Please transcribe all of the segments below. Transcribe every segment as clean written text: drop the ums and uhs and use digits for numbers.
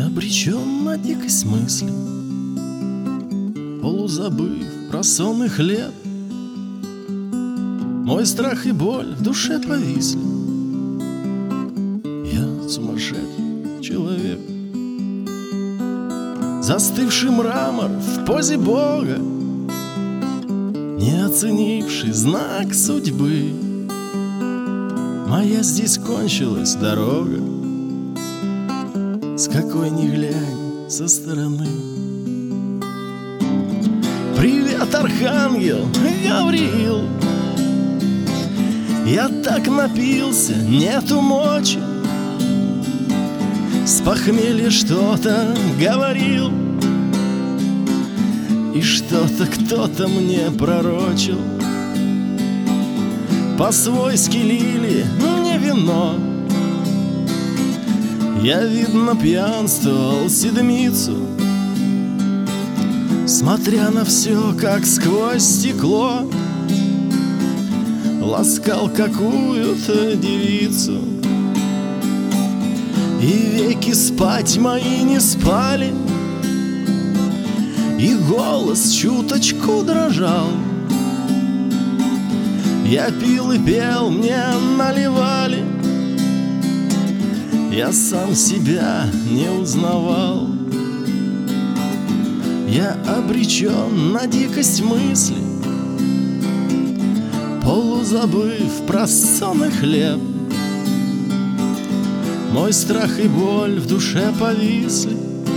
обречен на дикость мысли, полузабыв про сон и хлеб. Мой страх и боль в душе повисли. Я сумасшедший человек, застывший мрамор в позе Бога, не оценивший знак судьбы. Моя здесь кончилась дорога, с какой ни глянь со стороны. Привет, архангел Гавриил, я так напился, нету мочи. С похмелья что-то говорил, и что-то кто-то мне пророчил. По-свойски лили мне вино, я, видно, пьянствовал седмицу, смотря на все, как сквозь стекло, ласкал какую-то девицу. И веки спать мои не спали, и голос чуточку дрожал. Я пил и пел, мне наливали, я сам себя не узнавал. Я обречен на дикость мысли, полузабыв про сон и хлеб. Мой страх и боль в душе повисли.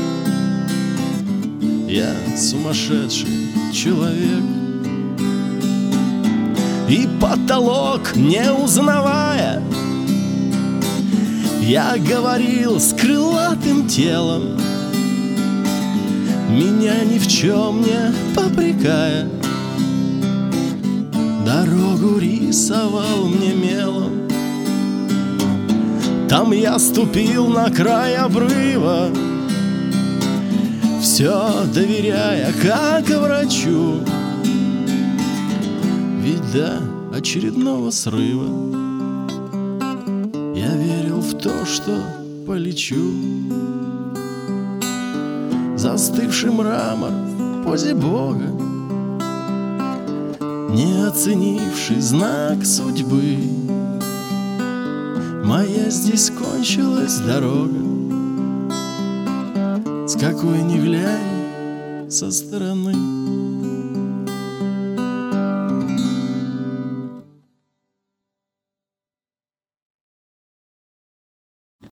Я сумасшедший человек. И потолок, не узнавая, я говорил с крылатым телом, меня ни в чем не попрекая. Дорогу рисовал мне мелом. Там я ступил на край обрыва, все доверяя, как врачу. Ведь до очередного срыва я верил в то, что полечу. Застывший мрамор в позе Бога, не оценивший знак судьбы. Моя здесь кончилась дорога, с какой ни глянь со стороны.